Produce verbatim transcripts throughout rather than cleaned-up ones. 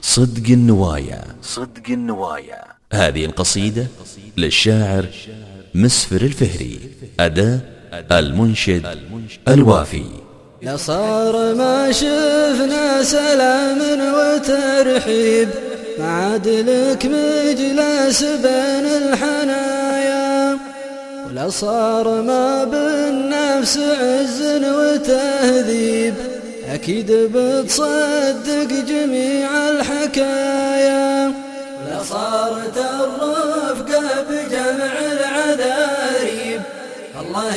صدق النوايا. صدق النوايا. هذه القصيدة للشاعر مسفر الفهري، أداء المنشد الوافي. لصار ما شفنا سلام وترحيب، ما عاد لك مجلس بين الحنايا، ولا صار ما بالنفس عز وتهذيب، أكيد بتصدق جميع الحكايا، ولا صارت الرفقة بجمع العذاريب، الله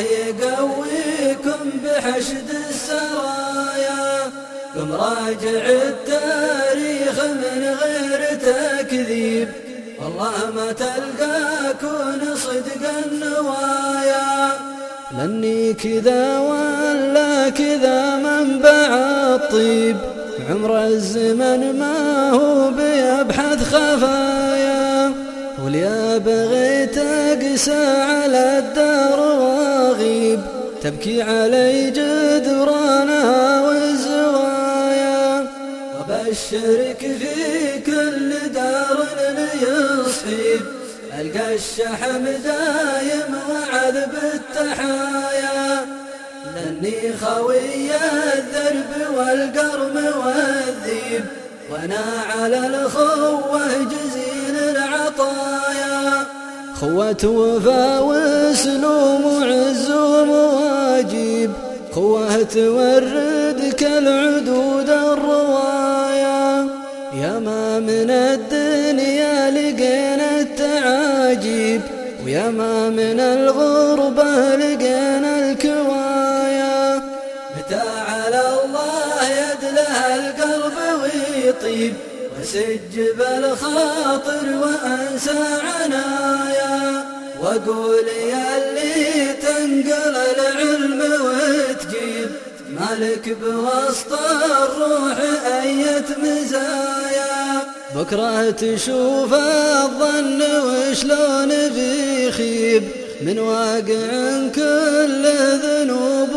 يقويكم بحشد السرايا، قم راجع التاريخ من غير تكذيب، والله ما تلقى كون صدق النوايا، لاني كذا ولا كذا منبع الطيب، عمر الزمن ما هو بيبحث خفايا، وليا بغيت اقسى على الدار واغيب، تبكي علي جدرانها والزوايا، وبشرك في كل دار ليصحيب، ألقى الشحم دايم وعذب التحايا، لاني خوي الذرب والقرم والذيب، وانا على الخوة جزيل العطايا، خوة وفا وسلوم وعز ومواجيب، خوة تورد كالعدود الروايا، يا ما من الدنيا لقينا التعاجيب، ويا ما من الغربة لقينا الكوايا، متى على الله يدلها القلب ويطيب، وسجب الخاطر وأنسى عنايا، وأقول يا اللي تنقل العلم وتجيب، مالك بوسط الروح أية مزايا، بكرة تشوف الظن وشلون بيخيب، من واقع كل ذنوب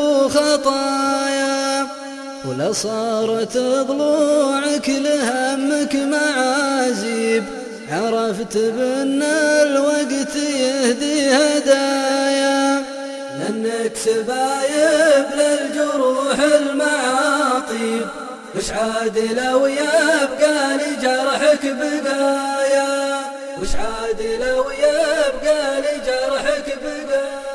وخطايا، ولا صارت ضلوعك لهمك معازيب، عرفت بأن الوقت يهدي هدايا، لأنك سبايب للجروح المعاطيب، وش عاد لو يبقى لجرحك بقايا، وش عاد لو يبقى لجرحك بقايا.